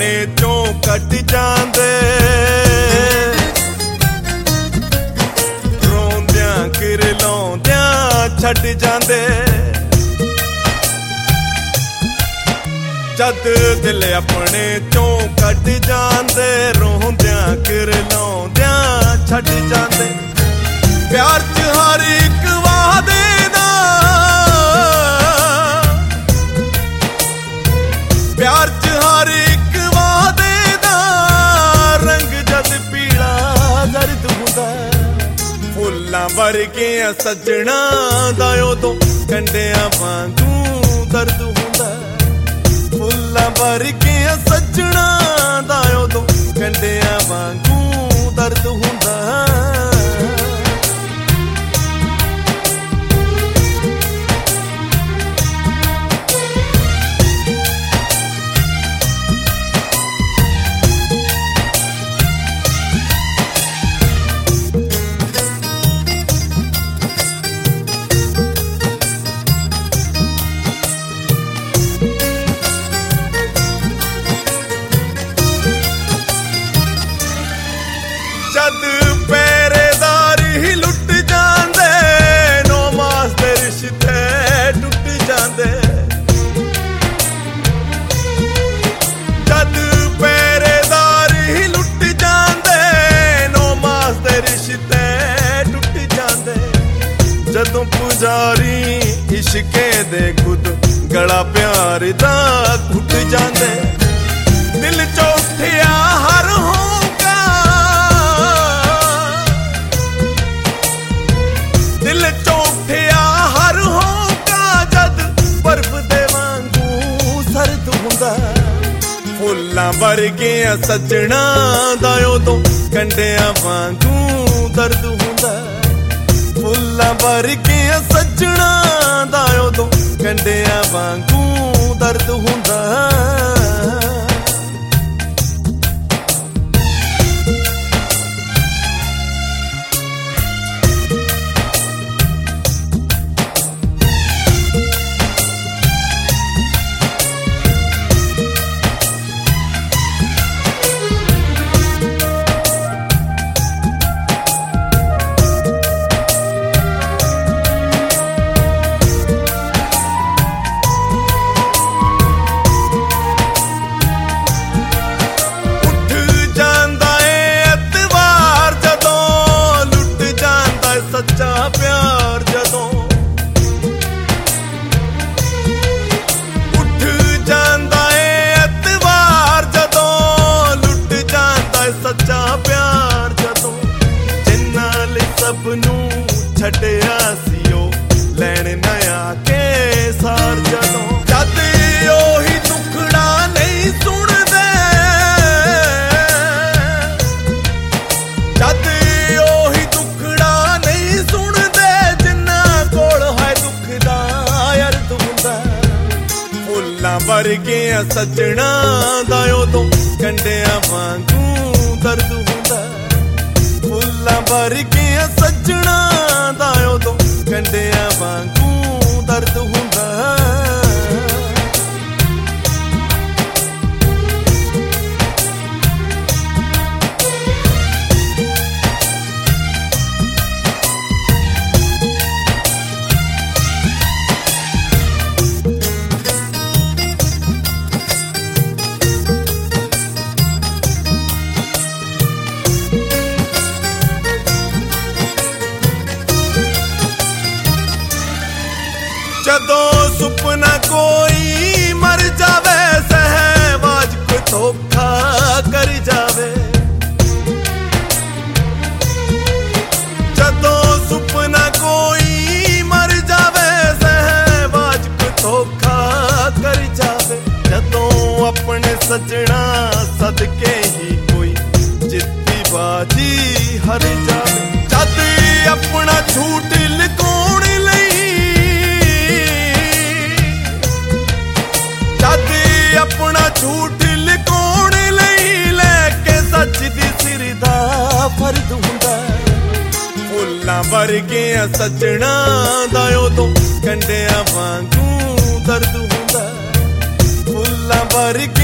ਚੋਂ ਕੱਟ ਜਾਂਦੇ, ਰੋਂਦਿਆਂ ਕਿਰਲਾਉਂਦਿਆਂ ਛੱਡ ਜਾਂਦੇ। ਜਦ ਦਿਲ ਆਪਣੇ ਚੋਂ ਕੱਟ ਜਾਂਦੇ, ਰੋਂਦਿਆਂ ਕਿਰਲਾਉਂਦਿਆਂ ਛੱਡ ਜਾਂਦੇ। ਪਿਆਰ 'ਚ ਹਰ ਇੱਕ ਵਾਅਦੇ ਦਾ, ਪਿਆਰ 'ਚ ਹਰ ਇੱਕ ਵਾਅਦੇ ਦਾ ਰੰਗ ਜਦ ਪੀਲਾ ਦਰਦ ਹੁੰਦਾ। ਫੁੱਲਾਂ ਵਰਗਿਆਂ ਸੱਜਣਾ ਦਾ ਉਦੋਂ ਕੰਡਿਆਂ ਵਾਂਗੂ ਦਰਦ ਹੁੰਦਾ। ਫੁੱਲਾਂ ਵਰਗਿਆਂ ਸੱਜਣਾ ਦਾ ਉਦੋਂ ਕੰਡਿਆਂ ਵਾਂਗੂ ਦਰਦ ਹੁੰਦਾ। ਜਦ ਪਹਿਰੇਦਾਰ ਹੀ ਲੁੱਟ ਜਾਂਦੇ, ਨੌ ਮਾਸ ਦੇ ਰਿਸ਼ਤੇ ਟੁੱਟ ਜਾਂਦੇ। ਜਦ ਪਹਿਰੇਦਾਰ ਹੀ ਲੁੱਟ ਜਾਂਦੇ, ਨੌ ਮਾਸ ਦੇ ਰਿਸ਼ਤੇ ਟੁੱਟ ਜਾਂਦੇ। ਜਦੋਂ ਪੁਜਾਰੀ ਇਸ਼ਕੇ ਦੇ ਖੁਦ ਗਲਾ ਪਿਆਰ ਦਾ ਘੁੱਟ ਜਾਂਦੇ। ਦਿਲ 'ਚੋਂ ਉੱਠਿਆ ਹਰ ਦਿਲ 'ਚੋਂ ਉੱਠਿਆ ਹਰ ਹੋਂਕਾ, ਜਦ ਬਰਫ਼ ਦੇ ਵਾਂਗੂ ਸਰਦ ਹੁੰਦਾ। ਫੁੱਲਾਂ ਵਰਗਿਆਂ ਸੱਜਣਾ ਦਾ ਉਦੋਂ ਕੰਡਿਆਂ ਵਾਂਗੂ ਦਰਦ ਹੁੰਦਾ। ਫੁੱਲਾਂ ਵਰਗਿਆਂ ਸੱਜਣਾ ਦਾ ਉਦੋਂ ਕੰਡਿਆਂ ਵਾਂਗੂ ਦਰਦ ਹੁੰਦਾ। ਸੱਚਾ ਪਿਆਰ ਜਦੋਂ ਉੱਠ ਜਾਂਦਾ ਏ ਐਤਵਾਰ, ਜਦੋਂ ਲੁੱਟ ਜਾਂਦਾ ਏ ਸੱਚਾ ਪਿਆਰ। ਜਦੋਂ ਜਿੰਨਾਂ ਲਈ ਸਭ ਨੂੰ ਛੱਡਿਆ ਸੀ ਉਹ ਲੈਣ ਨਾ ਆ ਕੇ ਸਾਰ। ਜਦੋਂ ਜਦ ਉਹੀ ਦੁੱਖੜਾ ਨਹੀਂ ਸੁਣਦੇ, ਜਦ ਉਹੀ ਦੁੱਖੜਾ ਨਹੀਂ ਸੁਣਦੇ, ਜਿੰਨਾਂ ਕੋਲ ਹੈ ਦੁੱਖ ਦਾ ਅਰਥ ਹੁੰਦਾ। ਫੁੱਲਾਂ ਵਰਗਿਆਂ ਸੱਜਣਾ ਦਾ ਉਦੋਂ ਕੰਡਿਆਂ ਵਾਂਗੂ ਦਰਦ ਹੁੰਦਾ। ਫੁੱਲਾਂ ਵਰਗਿਆਂ ਸੱਜਣਾ ਦਾ ਉਦੋਂ ਕੰਡਿਆਂ ਵਾਂਗੂ ਦਰਦ ਹੁੰਦਾ। ਜਦੋਂ ਸੁਪਨਾ ਕੋਈ ਮਰ ਜਾਵੇ, ਸਹਿਵਾਜ ਕੋਈ ਧੋਖਾ ਕਰ ਜਾਵੇ। ਜਦੋਂ ਸੁਪਨਾ ਕੋਈ ਮਰ ਜਾਵੇ, ਸਹਿਵਾਜ ਕੋਈ ਧੋਖਾ ਕਰ ਜਾਵੇ। ਜਦੋਂ ਆਪਣੇ ਸੱਜਣਾ ਸਦਕੇ ਹੀ ਕੋਈ ਜਿੱਤੀ ਬਾਜੀ ਹਾਰ ਜਾਵੇ। ਜਦ ਆਪਣਾ ਝੂਠ ਲੁਕਾਉਣ ਲਈ, ਜਦ ਆਪਣਾ ਝੂਠ ਲੁਕਾਉਣ ਲਈ ਲੈ ਕੇ ਸੱਚ ਦੀ ਸਿਰ ਦਾ ਫਰਜ਼ ਹੁੰਦਾ। ਫੁੱਲਾਂ ਵਰਗਿਆਂ ਸੱਜਣਾ ਦਾ ਉਦੋਂ ਕੰਡਿਆਂ ਵਾਂਗੂ ਦਰਦ ਹੁੰਦਾ। ਫੁੱਲਾਂ ਵਰਗੇ